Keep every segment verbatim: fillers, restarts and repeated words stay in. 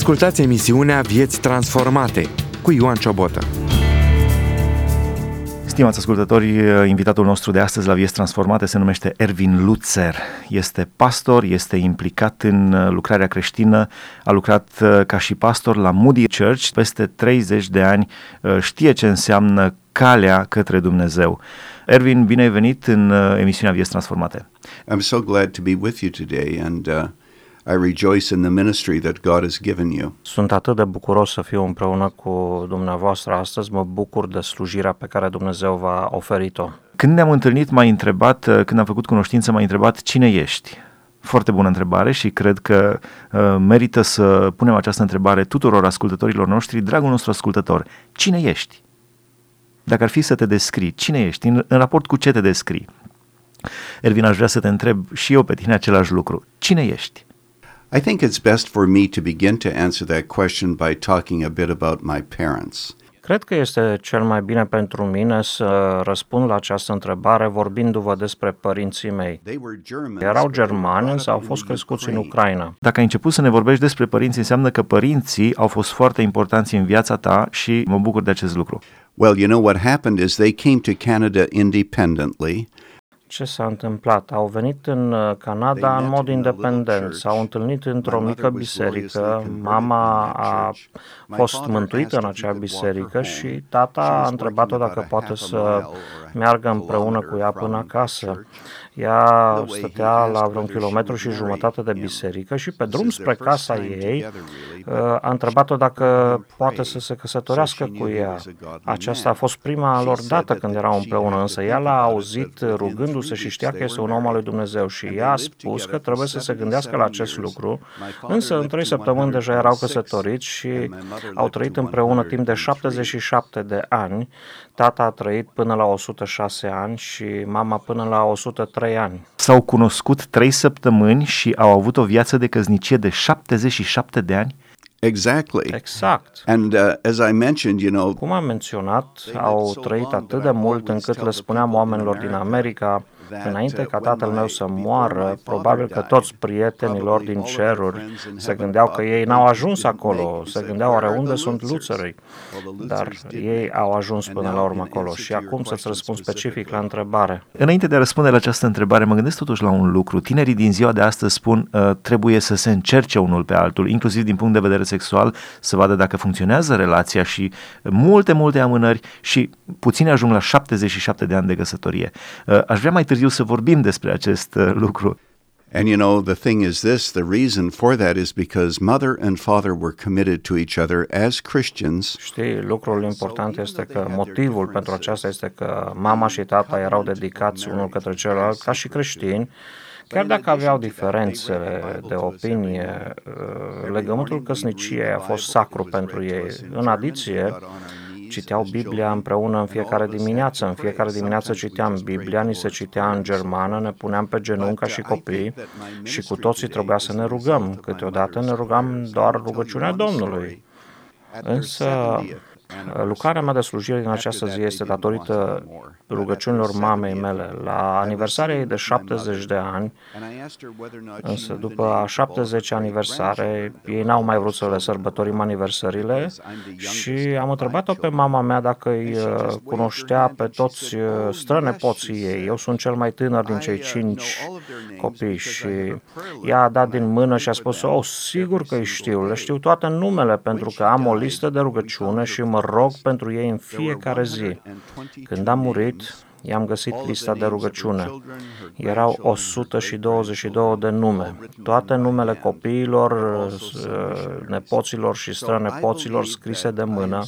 Ascultați emisiunea Vieți Transformate cu Ioan Ciobotă. Stimați ascultători, invitatul nostru de astăzi la Vieți Transformate se numește Ervin Lutzer. Este pastor, este implicat în lucrarea creștină, a lucrat ca și pastor la Moody Church peste treizeci de ani, știe ce înseamnă calea către Dumnezeu. Ervin, bine ai venit în emisiunea Vieți Transformate. I'm so glad to be with you today and uh, I rejoice in the ministry that God has given you. Sunt atât de bucuros să fiu împreună cu dumneavoastră astăzi, mă bucur de slujirea pe care Dumnezeu v-a oferit-o. Când ne-am întâlnit, m-ai întrebat, când am făcut cunoștință, m-ai întrebat cine ești. Foarte bună întrebare și cred că uh, merită să punem această întrebare tuturor ascultătorilor noștri. Dragul nostru ascultător, cine ești? Dacă ar fi să te descrii, cine ești? În, în raport cu ce te descrii? Ervin, aș vrea să te întreb și eu pe tine același lucru. Cine ești? I think it's best for me to begin to answer that question by talking a bit about my parents. Cred că este cel mai bine pentru mine să răspund la această întrebare vorbindu-vă despre părinții mei. Erau germani, însă au fost crescuți în Ucraina. Dacă ai început să ne vorbești despre părinți, înseamnă că părinții au fost foarte importanți în viața ta și mă bucur de acest lucru. Well, you know what happened is they came to Canada independently. Ce s-a întâmplat? Au venit în Canada în mod independent, s-au întâlnit într-o mică biserică, mama a fost mântuită în acea biserică și tata a întrebat-o dacă poate să meargă împreună cu ea până acasă. Ea stătea la vreun kilometru și jumătate de biserică și pe drum spre casa ei a întrebat-o dacă poate să se căsătorească cu ea. Aceasta a fost prima lor dată când erau împreună, însă ea l-a auzit rugându-se și știa că este un om al lui Dumnezeu și ea a spus că trebuie să se gândească la acest lucru, însă în trei săptămâni deja erau căsătoriți și au trăit împreună timp de șaptezeci și șapte de ani. Tata a trăit până la o sută șase ani și mama până la o sută trei ani. S-au cunoscut trei săptămâni și au avut o viață de căsnicie de șaptezeci și șapte de ani? Exactly. Exact. And uh, as I mentioned, you know, Cum am menționat, au trăit atât de mult încât le spuneam oamenilor din America, înainte ca tatăl meu să moară, probabil că toți prietenii lor din ceruri se gândeau că ei n-au ajuns acolo, se gândeau oare unde sunt luțării, dar ei au ajuns până la urmă acolo. Și acum să-ți răspund specific la întrebare. Înainte de a răspunde la această întrebare, mă gândesc totuși la un lucru. Tinerii din ziua de astăzi spun uh, trebuie să se încerce unul pe altul, inclusiv din punct de vedere sexual, să vadă dacă funcționează relația și multe, multe amânări și puțini ajung la șaptezeci și șapte de ani de căsătorie. Uh, aș vrea mai târziu să vorbim despre acest uh, lucru. And you know, the thing is this, the reason for that is because mother and father were committed to each other as Christians. Știi, lucrul important este că motivul pentru aceasta este că mama și tata erau dedicați unul către celălalt ca și creștini. Chiar dacă aveau diferențe de opinie, legământul căsniciei a fost sacru pentru ei. În adiție, citeau Biblia împreună în fiecare dimineață. În fiecare dimineață citeam Biblia, ni se citea în germană, ne puneam pe genunchi ca și copii și cu toții trebuia să ne rugăm. Câteodată ne rugam doar rugăciunea Domnului. Însă, lucrarea mea de slujire din această zi este datorită rugăciunilor mamei mele. La aniversarea ei de șaptezeci de ani, însă după a șaptezecea aniversare, ei n-au mai vrut să le sărbătorim aniversările și am întrebat-o pe mama mea dacă îi cunoștea pe toți strănepoții ei. Eu sunt cel mai tânăr din cei cinci copii și ea a dat din mână și a spus, oh, sigur că îi știu, le știu toate numele pentru că am o listă de rugăciune și mă rog pentru ei în fiecare zi. Când am murit, i-am găsit lista de rugăciune. Erau o sută douăzeci și doi de nume. Toate numele copiilor, nepoților și strănepoților scrise de mână,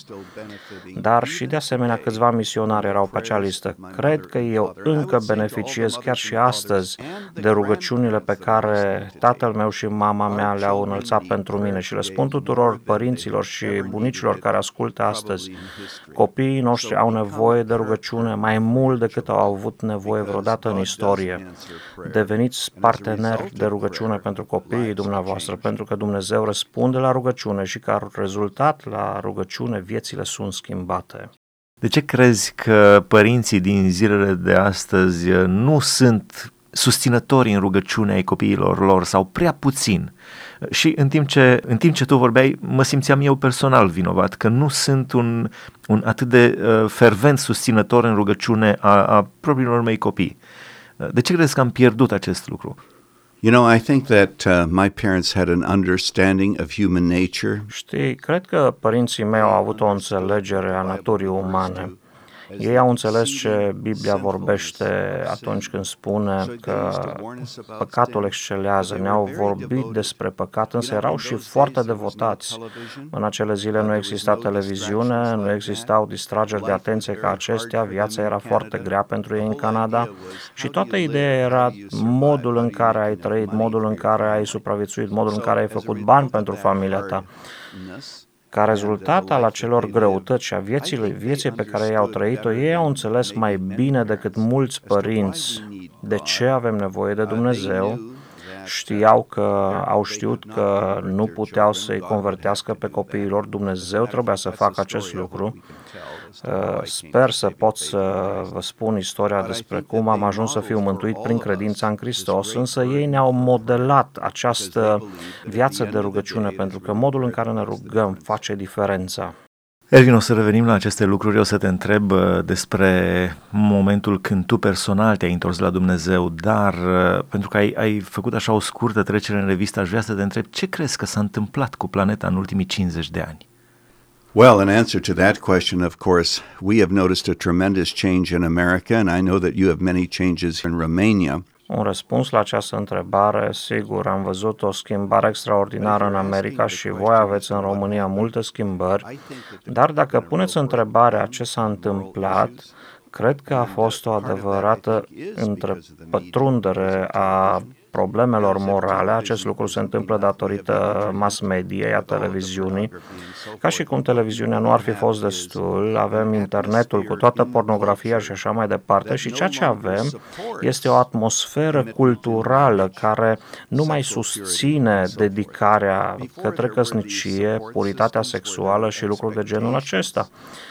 dar și de asemenea câțiva misionari erau pe acea listă. Cred că eu încă beneficiez chiar și astăzi de rugăciunile pe care tatăl meu și mama mea le-au înălțat pentru mine și le spun tuturor părinților și bunicilor care ascultă astăzi. Copiii noștri au nevoie de rugăciune mai mult decât au avut nevoie vreodată în istorie. Deveniți parteneri de rugăciune pentru copiii dumneavoastră, pentru că Dumnezeu răspunde la rugăciune și ca rezultat la rugăciune viețile sunt schimbate. De ce crezi că părinții din zilele de astăzi nu sunt susținători în rugăciune ai copiilor lor sau prea puțin. Și în timp ce, în timp ce tu vorbeai, mă simțeam eu personal vinovat, că nu sunt un, un atât de uh, fervent susținător în rugăciune a, a propriilor mei copii. De ce crezi că am pierdut acest lucru? You know, I think that uh, my parents had an understanding of human nature. Știi, cred că părinții mei au avut o înțelegere a naturii umane. Ei au înțeles ce Biblia vorbește atunci când spune că păcatul excelează. Ne-au vorbit despre păcat, însă erau și foarte devotați. În acele zile nu exista televiziune, nu existau distrageri de atenție ca acestea, viața era foarte grea pentru ei în Canada și toată ideea era modul în care ai trăit, modul în care ai supraviețuit, modul în care ai făcut bani pentru familia ta. Ca rezultat al acelor greutăți și a vieții, vieții pe care ei au trăit-o, ei au înțeles mai bine decât mulți părinți de ce avem nevoie de Dumnezeu. Știau că, au știut că nu puteau să-i convertească pe copiii lor, Dumnezeu trebuia să facă acest lucru. Sper să pot să vă spun istoria despre cum am ajuns să fiu mântuit prin credința în Hristos, însă ei ne-au modelat această viață de rugăciune, pentru că modul în care ne rugăm face diferența. Ervin, o să revenim la aceste lucruri, o să te întreb despre momentul când tu personal te-ai întors la Dumnezeu, dar pentru că ai, ai făcut așa o scurtă trecere în revistă, aș vrea să te întreb ce crezi că s-a întâmplat cu planeta în ultimii cincizeci de ani? Well, in answer to that question, of course, we have noticed a tremendous change in America, and I know that you have many changes in Romania. Un răspuns la această întrebare, sigur, am văzut o schimbare extraordinară în America și voi aveți în România multe schimbări, dar dacă puneți întrebarea ce s-a întâmplat, cred că a fost o adevărată întrepătrundere a problemelor morale. Acest lucru se întâmplă datorită mass mediei, a televiziunii. Ca și cum televiziunea nu ar fi fost destul, avem internetul cu toată pornografia și așa mai departe și ceea ce avem este o atmosferă culturală care nu mai susține dedicarea către căsnicie, puritatea sexuală și lucruri de genul acesta.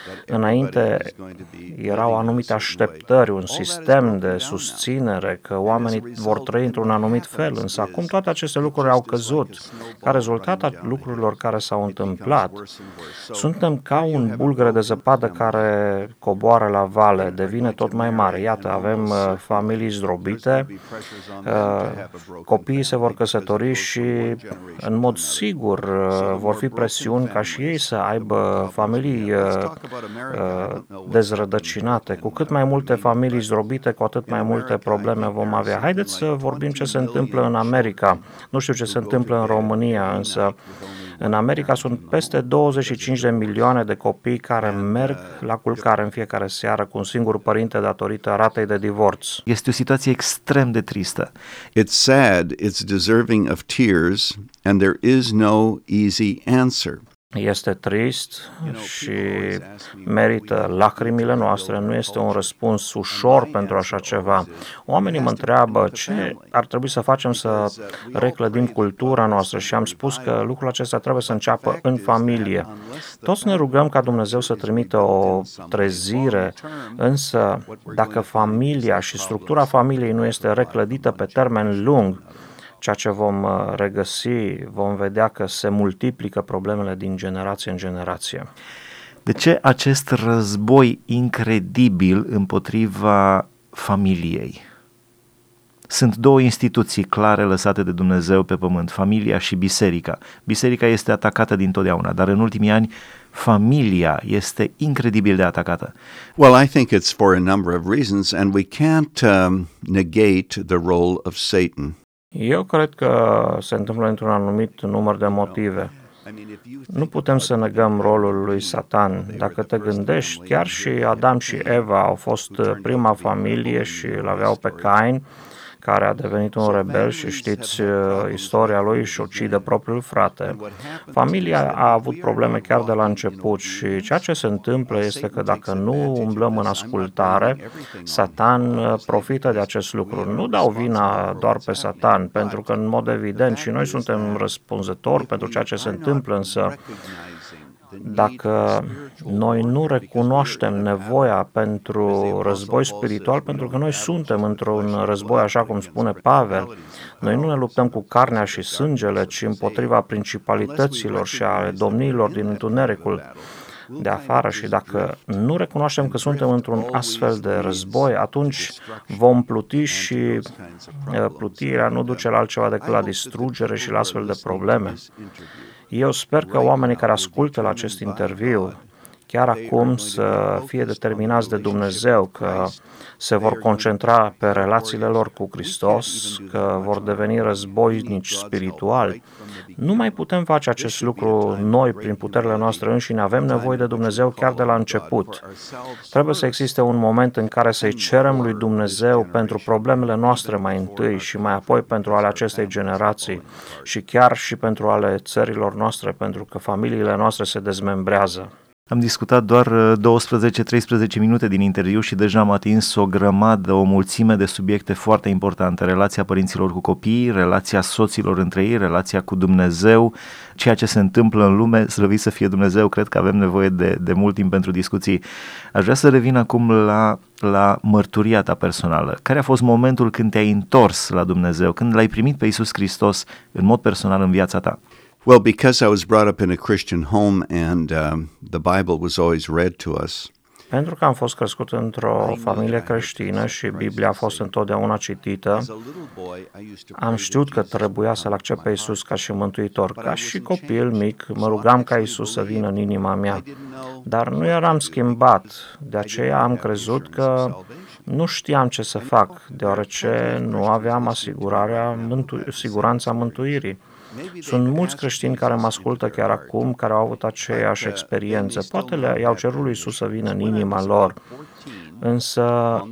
Înainte erau anumite așteptări, un sistem de susținere că oamenii vor trăi într-un anumit fel, însă acum toate aceste lucruri au căzut. Ca rezultat a lucrurilor care s-au întâmplat, suntem ca un bulgăre de zăpadă care coboară la vale, devine tot mai mare. Iată, avem uh, familii zdrobite, uh, copiii se vor căsători și în mod sigur uh, vor fi presiuni ca și ei să aibă familii uh, uh, dezrădăcinate. Cu cât mai multe familii zdrobite, cu atât mai multe probleme vom avea. Haideți să vorbim ce se întâmplă în America. Nu știu ce se întâmplă în România, însă în America sunt peste douăzeci și cinci de milioane de copii care merg la culcare în fiecare seară cu un singur părinte datorită ratei de divorț. Este o situație extrem de tristă. It's sad, it's deserving of tears, and there is no easy answer. Este trist și merită lacrimile noastre, nu este un răspuns ușor pentru așa ceva. Oamenii mă întreabă ce ar trebui să facem să reclădim cultura noastră și am spus că lucrul acesta trebuie să înceapă în familie. Toți ne rugăm ca Dumnezeu să trimită o trezire, însă dacă familia și structura familiei nu este reclădită pe termen lung, ceea ce vom regăsi, vom vedea că se multiplică problemele din generație în generație. De ce acest război incredibil împotriva familiei? Sunt două instituții clare lăsate de Dumnezeu pe pământ, familia și biserica. Biserica este atacată dintotdeauna, dar în ultimii ani familia este incredibil de atacată. Well, I think it's for a number of reasons, and we can't um, negate the role of Satan. Eu cred că se întâmplă într-un anumit număr de motive. Nu putem să negăm rolul lui Satan. Dacă te gândești, chiar și Adam și Eva au fost prima familie și îl aveau pe Cain, care a devenit un rebel și știți istoria lui și ucide propriul frate. Familia a avut probleme chiar de la început și ceea ce se întâmplă este că dacă nu umblăm în ascultare, Satan profită de acest lucru. Nu dau vina doar pe Satan, pentru că în mod evident și noi suntem răspunzători pentru ceea ce se întâmplă, însă dacă noi nu recunoaștem nevoia pentru război spiritual, pentru că noi suntem într-un război, așa cum spune Pavel, noi nu ne luptăm cu carnea și sângele, ci împotriva principalităților și ale domniilor din întunericul de afară, și dacă nu recunoaștem că suntem într-un astfel de război, atunci vom pluti și plutirea nu duce la altceva decât la distrugere și la astfel de probleme. Eu sper că oamenii care ascultă la acest interviu chiar acum să fie determinați de Dumnezeu, că se vor concentra pe relațiile lor cu Hristos, că vor deveni războinici spirituali. Nu mai putem face acest lucru noi prin puterile noastre înșine, avem nevoie de Dumnezeu chiar de la început. Trebuie să existe un moment în care să-i cerem lui Dumnezeu pentru problemele noastre mai întâi și mai apoi pentru ale acestei generații și chiar și pentru ale țărilor noastre, pentru că familiile noastre se dezmembrează. Am discutat doar douăsprezece treisprezece minute din interviu și deja am atins o grămadă, o mulțime de subiecte foarte importante. Relația părinților cu copiii, relația soților între ei, relația cu Dumnezeu, ceea ce se întâmplă în lume, slăvit să fie Dumnezeu. Cred că avem nevoie de, de mult timp pentru discuții. Aș vrea să revin acum la, la mărturia ta personală. Care a fost momentul când te-ai întors la Dumnezeu, când l-ai primit pe Iisus Hristos în mod personal în viața ta? Well, because I was brought up in a Christian home and um, the Bible was always read to us. Pentru că am fost crescut într-o familie creștină și Biblia a fost întotdeauna citită, am știut că trebuia să-L accept pe Iisus ca și mântuitor. Ca și copil mic, mă rugam ca Iisus să vină în inima mea, dar nu eram schimbat. De aceea am crezut că nu știam ce să fac, deoarece nu aveam asigurarea, mântu- siguranța mântuirii. Sunt mulți creștini care mă ascultă chiar acum, care au avut aceeași experiență. Poate le i-au cerut lui Iisus să vină în inima lor, însă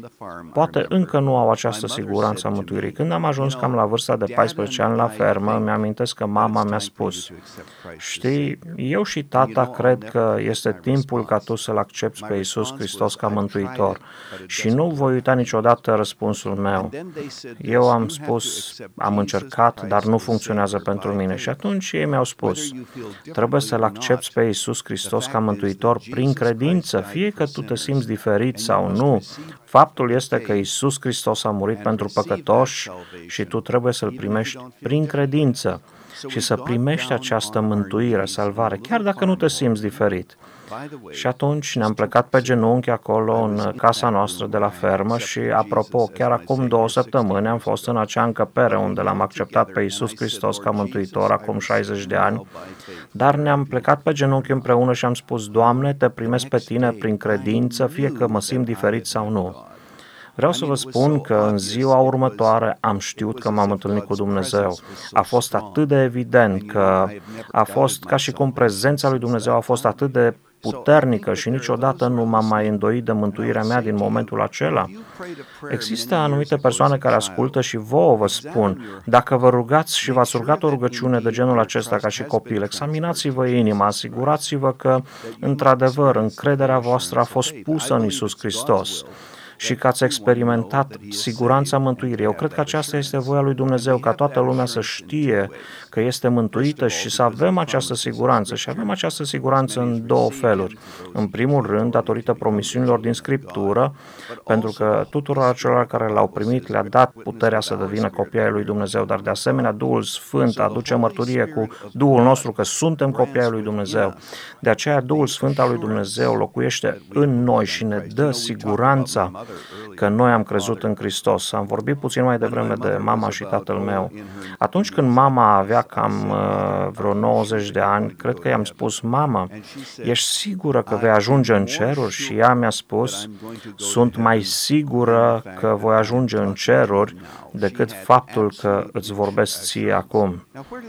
poate încă nu au această siguranță a mântuirii. Când am ajuns cam la vârsta de paisprezece ani la fermă, mi-amintesc că mama mi-a spus: știi, eu și tata cred că este timpul ca tu să-L accepți pe Iisus Hristos ca mântuitor. Și nu voi uita niciodată răspunsul meu. Eu am spus, am încercat, dar nu funcționează pentru mine. Și atunci ei mi-au spus: trebuie să-L accepți pe Iisus Hristos ca mântuitor prin credință, fie că tu te simți diferit sau nu. Faptul este că Iisus Hristos a murit pentru păcătoși și tu trebuie să-L primești prin credință și să primești această mântuire, salvare, chiar dacă nu te simți diferit. Și atunci ne-am plecat pe genunchi acolo în casa noastră de la fermă și, apropo, chiar acum două săptămâni am fost în acea încăpere unde l-am acceptat pe Iisus Hristos ca mântuitor, acum șaizeci de ani, dar ne-am plecat pe genunchi împreună și am spus: Doamne, te primesc pe Tine prin credință, fie că mă simt diferit sau nu. Vreau să vă spun că în ziua următoare am știut că m-am întâlnit cu Dumnezeu. A fost atât de evident că a fost ca și cum prezența lui Dumnezeu a fost atât de puternică și niciodată nu m-am mai îndoit de mântuirea mea din momentul acela. Există anumite persoane care ascultă și vouă vă spun: dacă vă rugați și v-ați rugat o rugăciune de genul acesta ca și copil, examinați-vă inima, asigurați-vă că, într-adevăr, încrederea voastră a fost pusă în Iisus Hristos și că ați experimentat siguranța mântuirii. Eu cred că aceasta este voia lui Dumnezeu, ca toată lumea să știe că este mântuită și să avem această siguranță. Și avem această siguranță în două feluri. În primul rând, datorită promisiunilor din Scriptură, pentru că tuturor acelor care l-au primit le-a dat puterea să devină copii ai lui Dumnezeu, dar de asemenea Duhul Sfânt aduce mărturie cu Duhul nostru că suntem copii ai lui Dumnezeu. De aceea Duhul Sfânt al lui Dumnezeu locuiește în noi și ne dă siguranța că noi am crezut în Hristos. Am vorbit puțin mai devreme de mama și tatăl meu. Atunci când mama avea cam uh, vreo nouăzeci de ani, cred că i-am spus: mamă, ești sigură că vei ajunge în ceruri? Și ea mi-a spus: sunt mai sigură că voi ajunge în ceruri decât faptul că îți vorbesc ție acum.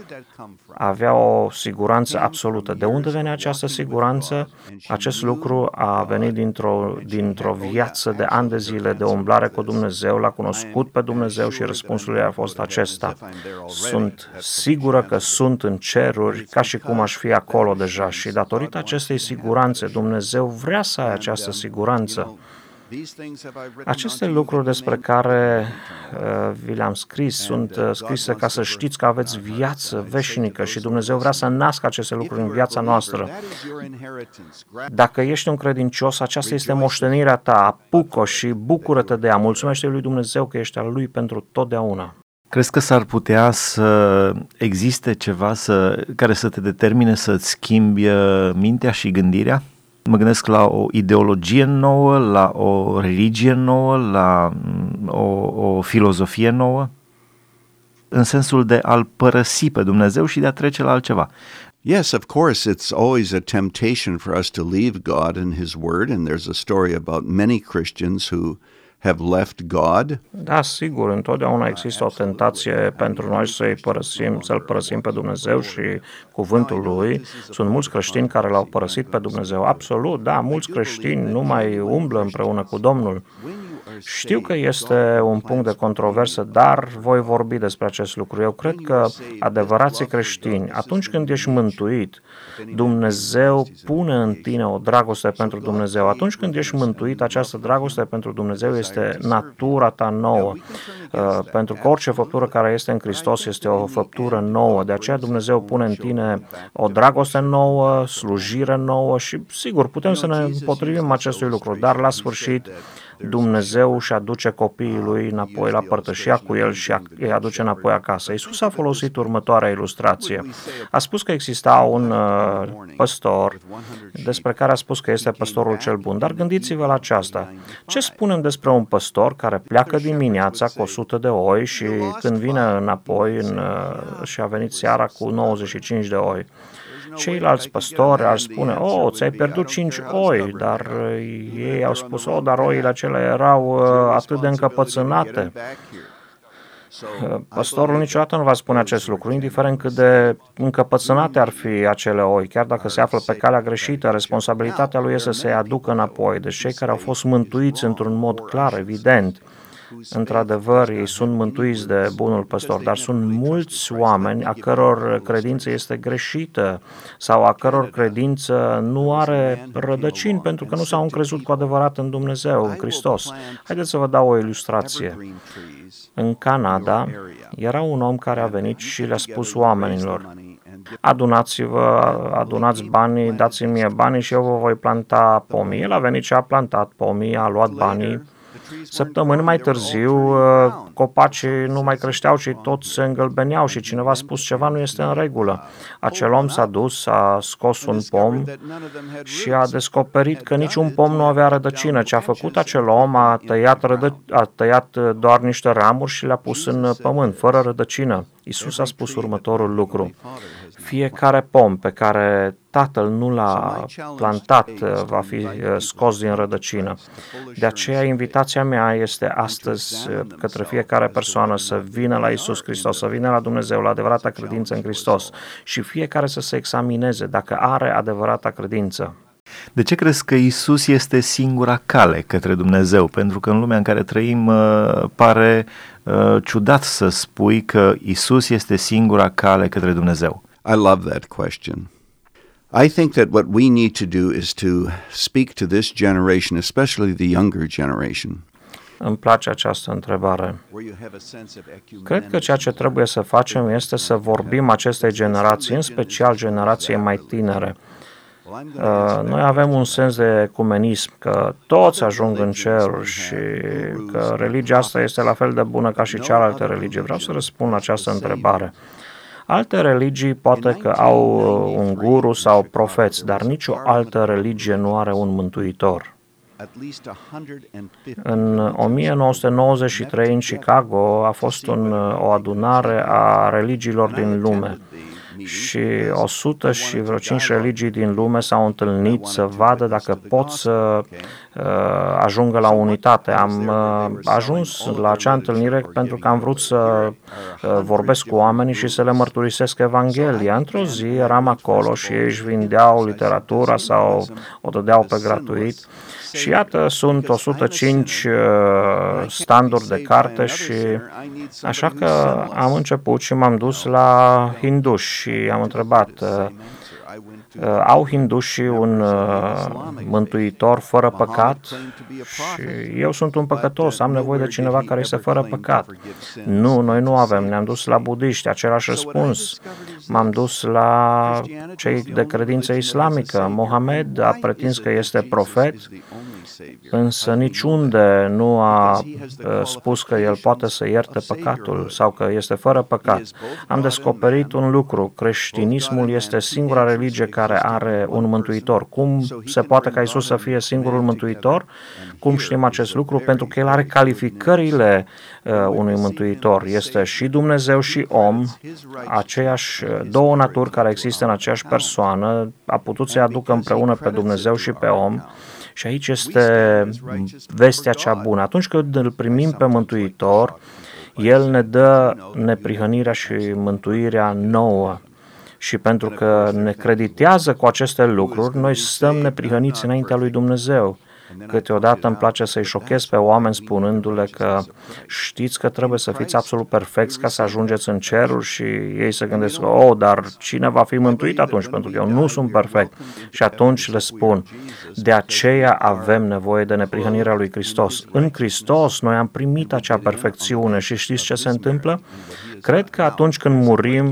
Avea o siguranță absolută. De unde venea această siguranță? Acest lucru a venit dintr-o, dintr-o viață de ani de zile de umblare cu Dumnezeu, l-a cunoscut pe Dumnezeu și răspunsul ei a fost acesta: sunt sigură că sunt în ceruri ca și cum aș fi acolo deja. Și datorită acestei siguranțe, Dumnezeu vrea să ai această siguranță. Aceste lucruri despre care uh, vi le-am scris sunt uh, scrise ca să știți că aveți viață veșnică și Dumnezeu vrea să nască aceste lucruri în viața noastră. Dacă ești un credincios, aceasta este moștenirea ta, apucă-o și bucură-te de ea. Mulțumește lui Dumnezeu că ești al lui pentru totdeauna. Crezi că s-ar putea să existe ceva să, care să te determine să-ți schimbi mintea și gândirea? Mă gândesc la o ideologie nouă, la o religie nouă, la o, o filozofie nouă, în sensul de a-L părăsi pe Dumnezeu și de a trece la altceva. Yes, of course, it's always a temptation for us to leave God and His Word, and there's a story about many Christians who have left God. Da, sigur, întotdeauna există o tentație pentru noi să-i părăsim, să-L părăsim pe Dumnezeu și cuvântul Lui. Sunt mulți creștini care L-au părăsit pe Dumnezeu. Absolut, da, mulți creștini nu mai umblă împreună cu Domnul. Știu că este un punct de controversă, dar voi vorbi despre acest lucru. Eu cred că adevărații creștini, atunci când ești mântuit, Dumnezeu pune în tine o dragoste pentru Dumnezeu. Atunci când ești mântuit, această dragoste pentru Dumnezeu este natura ta nouă. Pentru că orice făptură care este în Hristos este o făptură nouă. De aceea Dumnezeu pune în tine o dragoste nouă, slujire nouă și, sigur, putem să ne împotrivim acestui lucru, dar la sfârșit Dumnezeu își aduce copiii lui înapoi la părtășia cu el și îi aduce înapoi acasă. Iisus a folosit următoarea ilustrație. A spus că exista un uh, păstor despre care a spus că este păstorul cel bun. Dar gândiți-vă la aceasta. Ce spunem despre un păstor care pleacă dimineața cu o sută de oi și când vine înapoi în, uh, și a venit seara cu nouăzeci și cinci de oi? Ceilalți păstori ar spune, oh, ți-ai pierdut cinci oi, dar ei au spus, oh, dar oile acelea erau uh, atât de încăpățânate. Păstorul niciodată nu va spune acest lucru, indiferent cât de încăpățânate ar fi acele oi, chiar dacă se află pe calea greșită, responsabilitatea lui este să-i aducă înapoi. Deci cei care au fost mântuiți într-un mod clar, evident, într-adevăr, ei sunt mântuiți de bunul păstor, dar sunt mulți oameni a căror credință este greșită sau a căror credință nu are rădăcini pentru că nu s-au încrezut cu adevărat în Dumnezeu, în Hristos. Haideți să vă dau o ilustrație. În Canada era un om care a venit și le-a spus oamenilor, adunați-vă, adunați banii, dați-mi mie banii și eu vă voi planta pomii. El a venit și a plantat pomii, a luat banii. Săptămâni mai târziu, copacii nu mai creșteau și toți se îngălbeneau și cineva a spus ceva nu este în regulă. Acel om s-a dus, a scos un pom și a descoperit că niciun pom nu avea rădăcină. Ce a făcut acel om a tăiat, rădă, a tăiat doar niște ramuri și le-a pus în pământ, fără rădăcină. Iisus a spus următorul lucru. Fiecare pom pe care Tatăl nu l-a plantat va fi scos din rădăcină. De aceea invitația mea este astăzi către fiecare persoană să vină la Iisus Hristos, să vină la Dumnezeu, la adevărata credință în Hristos și fiecare să se examineze dacă are adevărata credință. De ce crezi că Iisus este singura cale către Dumnezeu? Pentru că în lumea în care trăim pare ciudat să spui că Iisus este singura cale către Dumnezeu. I love that question. I think that what we need to do is to speak to this generation, especially the younger generation. Îmi place această întrebare. Cred că ceea ce trebuie să facem este să vorbim acestei generații, în special generației mai tinere. Noi avem un sens de ecumenism, că toți ajung în cer și că religia asta este la fel de bună ca și cealaltă religie. Vreau să răspund la această întrebare. Alte religii poate că au un guru sau profeți, dar nicio altă religie nu are un mântuitor. În o mie nouă sute nouăzeci și trei, în Chicago, a fost un, o adunare a religiilor din lume și o sută și vreo cinci religii din lume s-au întâlnit să vadă dacă pot să uh, ajungă la unitate. Am uh, ajuns la acea întâlnire pentru că am vrut să uh, vorbesc cu oamenii și să le mărturisesc Evanghelia. Într-o zi eram acolo și ei își vindeau literatura sau o dădeau pe gratuit. Și iată, sunt o sută cinci uh, standuri de carte și așa că am început și m-am dus la hinduși și am întrebat, au hindușii un mântuitor fără păcat? Și eu sunt un păcătos, am nevoie de cineva care este fără păcat. Nu, noi nu avem, ne-am dus la budiști, același răspuns. M-am dus la cei de credință islamică. Mohamed a pretins că este profet, însă niciunde nu a spus că el poate să ierte păcatul sau că este fără păcat. Am descoperit un lucru, creștinismul este singura religie care are un mântuitor. Cum se poate ca Iisus să fie singurul mântuitor? Cum știm acest lucru? Pentru că el are calificările uh, unui mântuitor. Este și Dumnezeu și om, aceeași două naturi care există în aceeași persoană, a putut să-i aducă împreună pe Dumnezeu și pe om. Și aici este vestea cea bună. Atunci când îl primim pe Mântuitor, El ne dă neprihănirea și mântuirea nouă. Și pentru că ne creditează cu aceste lucruri, noi stăm neprihăniți înaintea lui Dumnezeu. Câteodată îmi place să-i șochez pe oameni spunându-le că știți că trebuie să fiți absolut perfecți ca să ajungeți în cerul și ei se gândesc, oh, dar cine va fi mântuit atunci? Pentru că eu nu sunt perfect. Și atunci le spun, de aceea avem nevoie de neprihănirea lui Hristos. În Hristos noi am primit acea perfecțiune și știți ce se întâmplă? Cred că atunci când murim,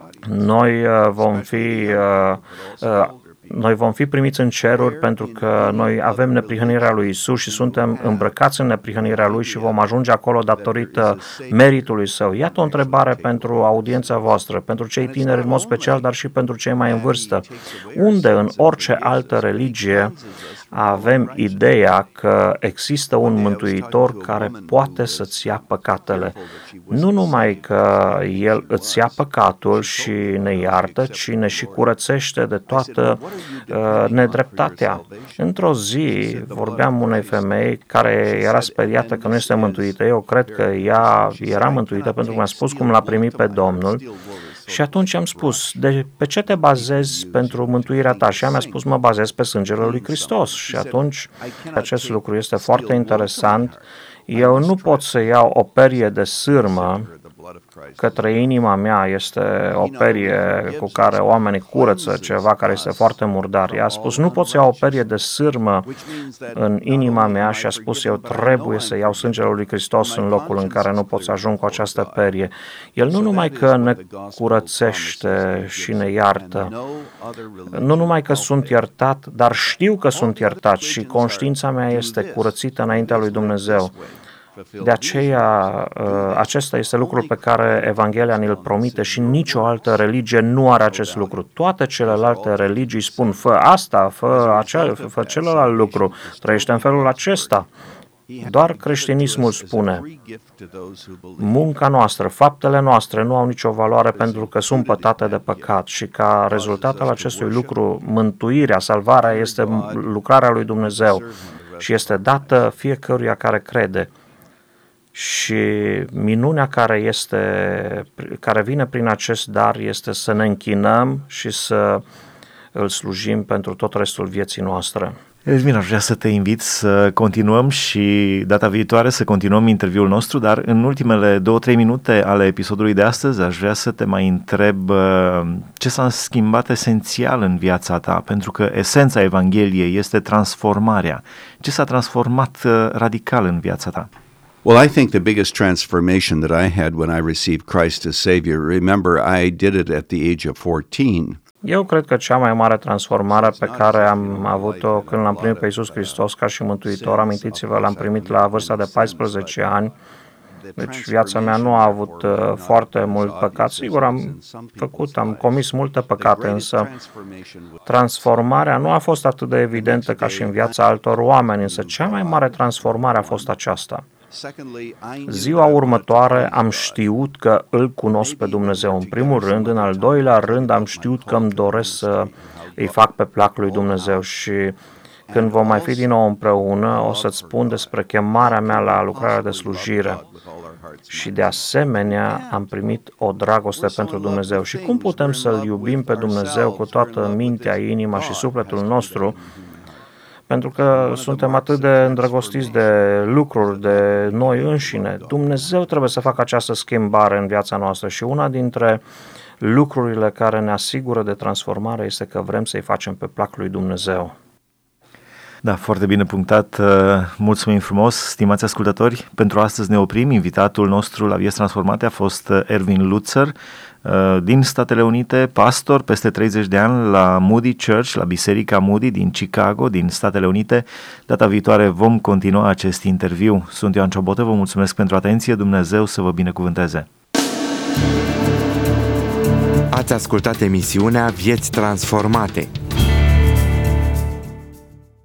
noi uh, vom fi... Uh, uh, Noi vom fi primiți în ceruri pentru că noi avem neprihănirea lui Isus și suntem îmbrăcați în neprihănirea lui și vom ajunge acolo datorită meritului său. Iată o întrebare pentru audiența voastră, pentru cei tineri în mod special, dar și pentru cei mai în vârstă. Unde în orice altă religie avem ideea că există un mântuitor care poate să-ți ia păcatele? Nu numai că El îți ia păcatul și ne iartă, ci ne și curățește de toată nedreptatea. Într-o zi vorbeam unei femei care era speriată că nu este mântuită. Eu cred că ea era mântuită pentru că mi-a spus cum l-a primit pe Domnul. Și atunci am spus, de pe ce te bazezi pentru mântuirea ta? Și ea mi-a spus, mă bazez pe sângele lui Hristos. Și atunci acest lucru este foarte interesant. Eu nu pot să iau o perie de sârmă către inima mea, este o perie cu care oamenii curăță ceva care este foarte murdar. Ea a spus, nu pot să iau o perie de sârmă în inima mea și a spus, eu trebuie să iau sângele lui Hristos în locul în care nu pot să ajung cu această perie. El nu numai că ne curățește și ne iartă, nu numai că sunt iertat, dar știu că sunt iertat și conștiința mea este curățită înaintea lui Dumnezeu. De aceea, acesta este lucrul pe care Evanghelia ne-l promite și nicio altă religie nu are acest lucru. Toate celelalte religii spun, fă asta, fă, acel, fă celălalt lucru, trăiește în felul acesta. Doar creștinismul spune, munca noastră, faptele noastre nu au nicio valoare pentru că sunt pătate de păcat și ca rezultat al acestui lucru, mântuirea, salvarea este lucrarea lui Dumnezeu și este dată fiecăruia care crede. Și minunea care, este, care vine prin acest dar este să ne închinăm și să îl slujim pentru tot restul vieții noastre. Edwin, aș vrea să te invit să continuăm și data viitoare să continuăm interviul nostru, dar în ultimele două-trei minute ale episodului de astăzi aș vrea să te mai întreb ce s-a schimbat esențial în viața ta, pentru că esența Evangheliei este transformarea. Ce s-a transformat radical în viața ta? Well, I think the biggest transformation that I had when I received Christ as Savior, remember, I did it at the age of fourteen. Eu cred că cea mai mare transformare pe care am avut-o când l-am primit pe Iisus Hristos ca și Mântuitor, amintiți-vă, l-am primit la vârsta de paisprezece ani, deci viața mea nu a avut uh, foarte mult păcat. Sigur, am făcut, am comis multe păcate, însă transformarea nu a fost atât de evidentă ca și în viața altor oameni, însă cea mai mare transformare a fost aceasta. Ziua următoare am știut că îl cunosc pe Dumnezeu în primul rând, în al doilea rând am știut că îmi doresc să îi fac pe plac lui Dumnezeu și când vom mai fi din nou împreună o să-ți spun despre chemarea mea la lucrarea de slujire. Și de asemenea am primit o dragoste pentru Dumnezeu. Și cum putem să-L iubim pe Dumnezeu cu toată mintea, inima și sufletul nostru, pentru că suntem atât de îndrăgostiți de lucruri, de noi înșine. Dumnezeu trebuie să facă această schimbare în viața noastră și una dintre lucrurile care ne asigură de transformare este că vrem să-i facem pe plac lui Dumnezeu. Da, foarte bine punctat. Mulțumim frumos, stimați ascultători. Pentru astăzi ne oprim. Invitatul nostru la Vieți Transformate a fost Erwin Lutzer din Statele Unite, pastor peste treizeci de ani la Moody Church, la Biserica Moody din Chicago, din Statele Unite. Data viitoare vom continua acest interviu. Sunt Ioan Ciobotă, vă mulțumesc pentru atenție. Dumnezeu să vă binecuvânteze. Ați ascultat emisiunea Vieți Transformate